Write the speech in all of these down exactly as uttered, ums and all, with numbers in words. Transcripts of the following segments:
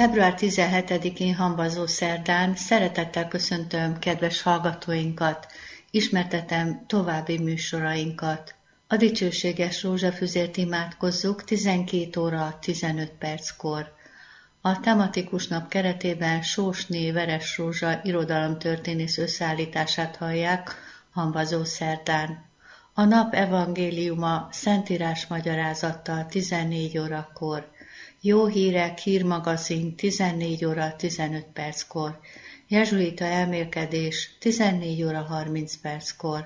február tizenhetedikén Hamvazó szerdán szeretettel köszöntöm kedves hallgatóinkat, ismertetem további műsorainkat. A dicsőséges rózsafüzért imádkozzuk tizenkét óra tizenöt perckor. A tematikus nap keretében Sósné Veres Rózsa irodalomtörténész összeállítását hallják Hamvazó szerdán. A nap evangéliuma szentírás magyarázattal tizennégy órakor. Jó hírek, hírmagazin tizennégy óra tizenöt perckor. Jezsuita elmélkedés tizennégy óra harminc perckor.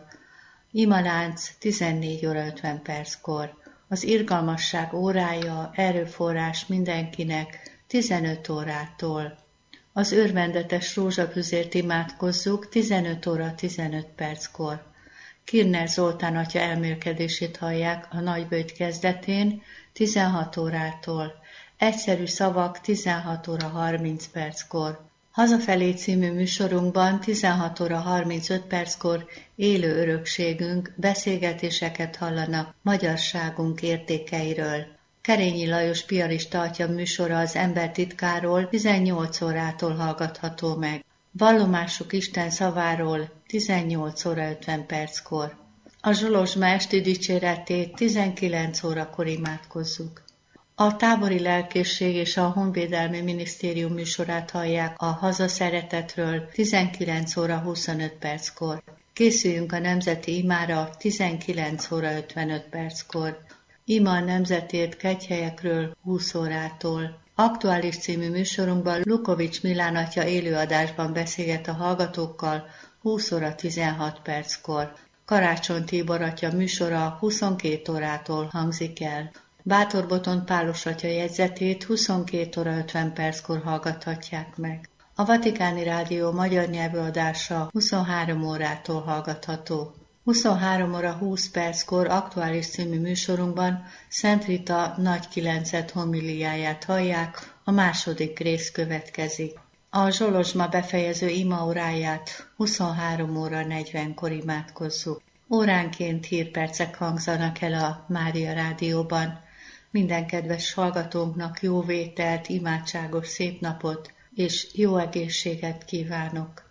Imalánc tizennégy óra ötven perckor. Az irgalmasság órája, erőforrás mindenkinek tizenöt órától. Az örvendetes rózsafüzért imádkozzuk tizenöt óra tizenöt perckor. Kirner Zoltán atya elmélkedését hallják a nagyböjt kezdetén tizenhat órától. Egyszerű szavak tizenhat óra harminc perckor. Hazafelé című műsorunkban tizenhat óra harmincöt perckor élő örökségünk, beszélgetéseket hallanak magyarságunk értékeiről. Kerényi Lajos piarista atya műsora az ember titkáról tizennyolc órától hallgatható meg. Vallomásuk Isten szaváról tizennyolc óra ötven perckor. A Zsolozsma esti dicséretét tizenkilenc órakor imádkozzuk. A tábori lelkészség és a honvédelmi minisztérium műsorát hallják a hazaszeretetről tizenkilenc óra huszonöt perckor. Készüljünk a nemzeti imára tizenkilenc óra ötvenöt perckor. Ima a nemzetért kegyhelyekről húsz órától. Aktuális című műsorunkban Lukovics Milán atya élőadásban beszélget a hallgatókkal húsz óra tizenhat perckor. Karácsony Tibor atya műsora huszonkét órától hangzik el. Bátor Botond Pálos atya jegyzetét huszonkét óra ötven perckor hallgathatják meg. A Vatikáni Rádió magyar nyelvű adása huszonhárom órától hallgatható. huszonhárom óra húsz perckor aktuális című műsorunkban Szent Rita nagy kilenced homiliáját hallják, a második rész következik. A Zsolozsma befejező imaóráját huszonhárom óra negyvenkor imádkozzuk. Óránként hírpercek hangzanak el a Mária Rádióban. Minden kedves hallgatónknak jó vételt, imádságos szép napot és jó egészséget kívánok.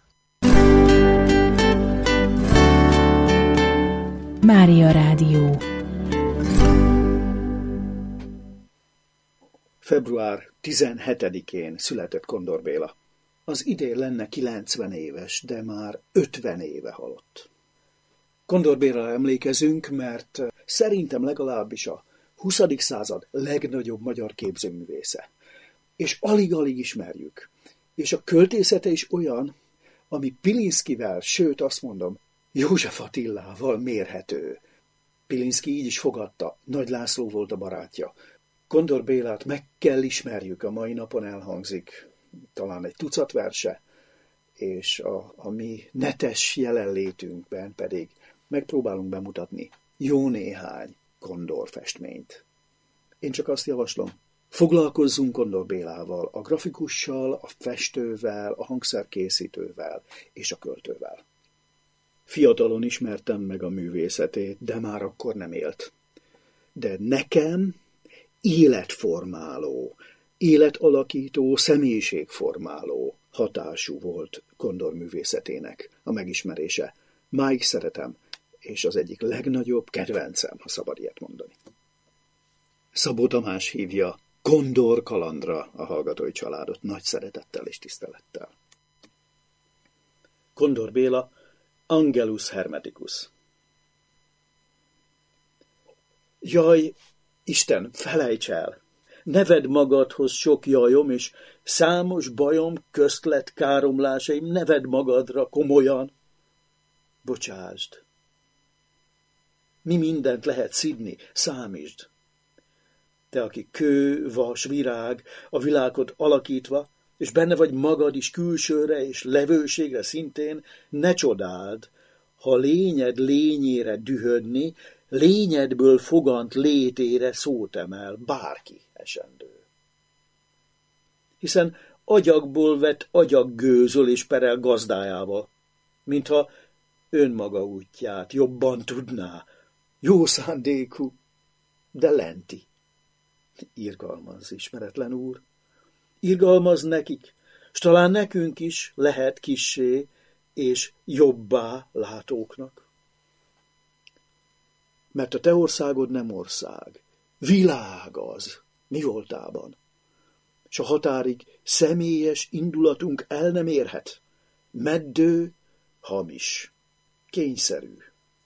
Mária Rádió. február tizenhetedikén született Kondor Béla. Az idén lenne kilencven éves, de már ötven éve halott. Kondor Bélára emlékezünk, mert szerintem legalábbis a huszadik század legnagyobb magyar képzőművésze. És alig-alig ismerjük. És a költészete is olyan, ami Pilinszkivel, sőt azt mondom, József Attilával mérhető. Pilinszki így is fogadta, Nagy László volt a barátja. Kondor Bélát meg kell ismerjük, a mai napon elhangzik talán egy tucat verse, és a, a mi netes jelenlétünkben pedig megpróbálunk bemutatni jó néhány Kondor festményt. Én csak azt javaslom, foglalkozzunk Kondor Bélával, a grafikussal, a festővel, a hangszerkészítővel és a költővel. Fiatalon ismertem meg a művészetét, de már akkor nem élt. De nekem életformáló, életalakító, személyiségformáló hatású volt Kondor művészetének a megismerése. Máig szeretem, és az egyik legnagyobb kedvencem, ha szabad ilyet mondani. Szabó Tamás hívja Kondor kalandra a hallgatói családot nagy szeretettel és tisztelettel. Kondor Béla, Angelus Hermeticus. Jaj, Isten, felejts el! Neved magadhoz sok jajom, és számos bajom, köztlet káromlásaim, neved magadra komolyan. Bocsásd! Mi mindent lehet szidni, számítsd! Te, aki kő, vas, virág, a világot alakítva, és benne vagy magad is külsőre és levőségre szintén, ne csodáld, ha lényed lényére dühödni, lényedből fogant létére szót emel bárki esendő. Hiszen agyagból vett agyag gőzöl és perel gazdájával, mintha önmaga útját jobban tudná, jó szándékú, de lenti. Irgalmaz, ismeretlen úr, irgalmaz nekik, s talán nekünk is lehet kissé és jobbá látóknak. Mert a te országod nem ország, világ az, mi voltában. S a határig személyes indulatunk el nem érhet, meddő, hamis, kényszerű.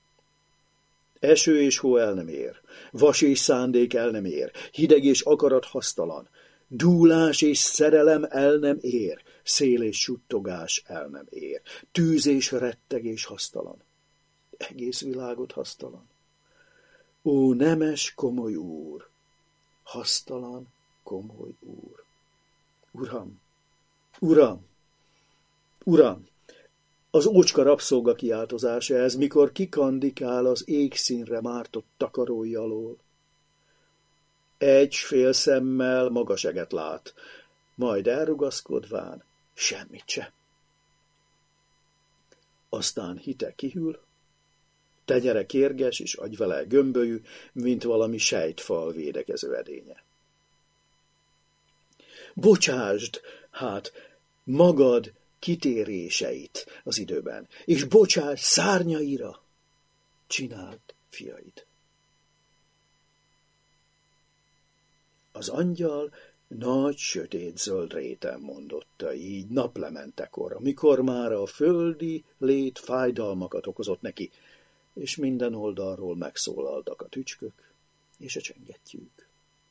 Eső és hó el nem ér, vas és szándék el nem ér, hideg és akarat hasztalan, dúlás és szerelem el nem ér, szél és suttogás el nem ér, tűz és rettegés hasztalan, egész világot hasztalan. Ó, nemes, komoly úr, hasztalan, komoly úr. Uram, Uram, Uram, az ócska rabszolga kiáltozása ez, mikor kikandikál az égszínre mártott takarója alól. Egy fél szemmel magaseget lát, majd elrugaszkodván semmit se. Aztán hite kihűl, tenyere kérges és agyvele gömbölyű, mint valami sejtfal védekező edénye. Bocsásd, hát, magad kitéréseit az időben, és bocsáss szárnyaira, csináld fiaid. Az angyal nagy sötét zöld réten mondotta így naplementekor, amikor már a földi lét fájdalmakat okozott neki, és minden oldalról megszólaltak a tücskök és a csengettyűk.